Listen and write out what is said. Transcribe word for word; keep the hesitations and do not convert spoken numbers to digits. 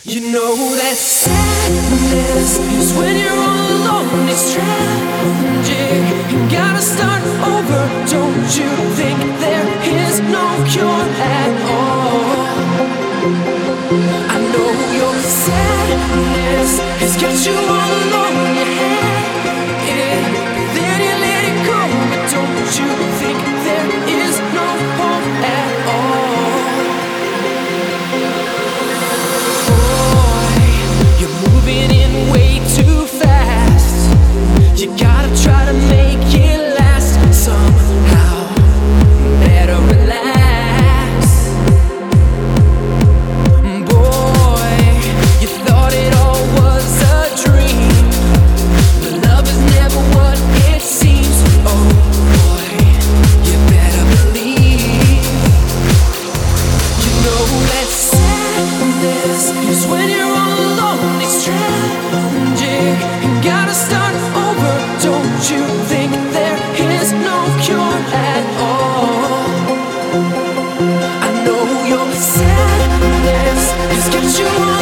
You know that sadness is when you're all alone. It's tragic. You gotta start over. Don't you think there is no cure at all? I know your sadness has got you all alone in your head. Yeah, then you let it go. But don't you think there is no hope at all? Moving in way too fast. You gotta try to make it last somehow. Better relax. Boy, you thought it all was a dream, but love is never what it seems. Oh boy, you better believe. You know that sadness is when you're all alone. It's tragic. You gotta start over. Don't you think there is no cure at all? I know your sadness has got you on.